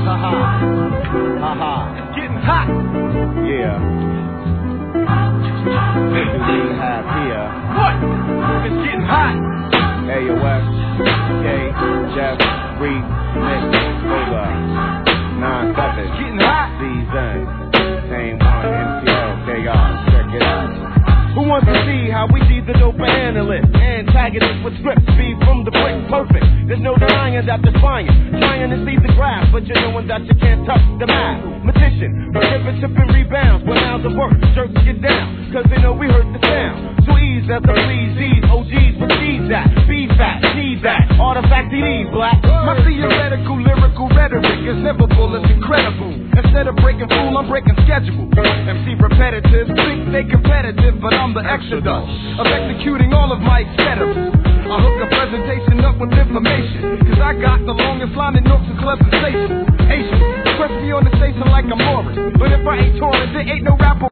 Getting hot. Yeah. This is we have here. What? It's getting hot. AOF, K, Jeff, Reed, Nick, Over, 9-7. Getting hot. Season. Same one, MCL, KR. Check it out. Who wants to see how we see the dope analyst? Antagonist with script speed from the brick, perfect. There's no denying that defying. Trying to see the graph, but you're knowing that you can't touch the mathematician. Tripping rebounds when hours of work. Jerks get down, cause they know we heard the sound. So ease as the please, OGs with G's that. Be fat, need that. Artifact CDs, black. My theoretical, lyrical rhetoric is livable, it's incredible. Instead of breaking fool, I'm breaking schedule. MC repetitive, think they competitive, but I'm the exodus of executing all of my etc. I hook a presentation up with information, cause I got the longest line in North Club sensation. Asian, press me on the station like I'm Morris, but if I ain't touring, there ain't no rapper.